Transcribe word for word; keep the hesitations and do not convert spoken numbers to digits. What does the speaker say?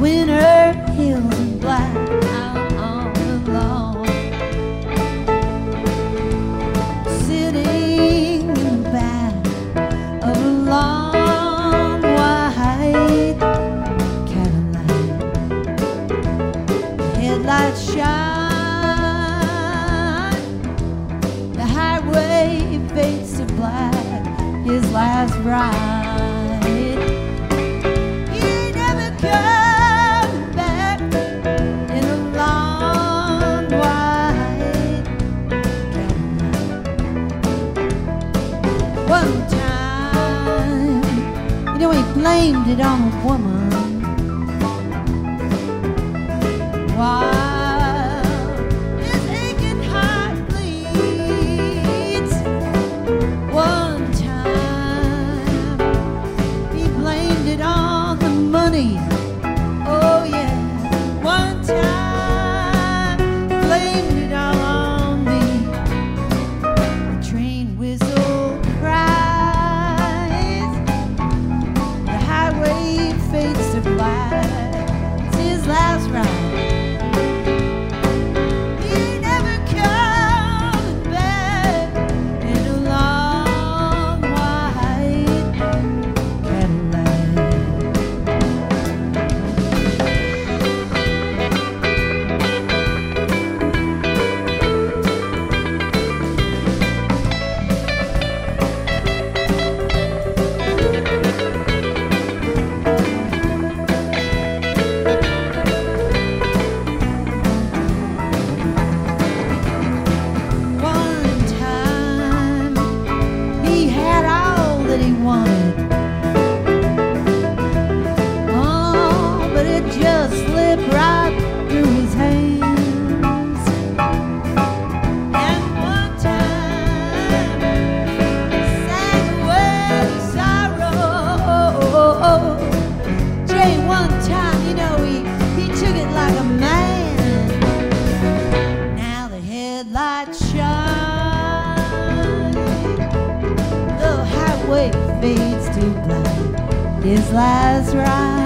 winter hills in black out on the lawn, sitting in the back of a long white Cadillac. The headlights shine, the highway fades to black, his last ride. One time, you know, he blamed it on a woman while his aching heart bleeds. One time, he blamed it on the money. Oh yeah, one time, blamed it all on me. The train whistle cries, the highway fades to black. It's his last ride. He ain't never coming back in a long white Cadillac. One time, he had all that he wanted. Oh, but it just slipped right through his hands. And one time, he sang away sorrow. Jay, one time, you know, he, he took it like a man. Now the headlights shine, the highway fades to black, his last ride.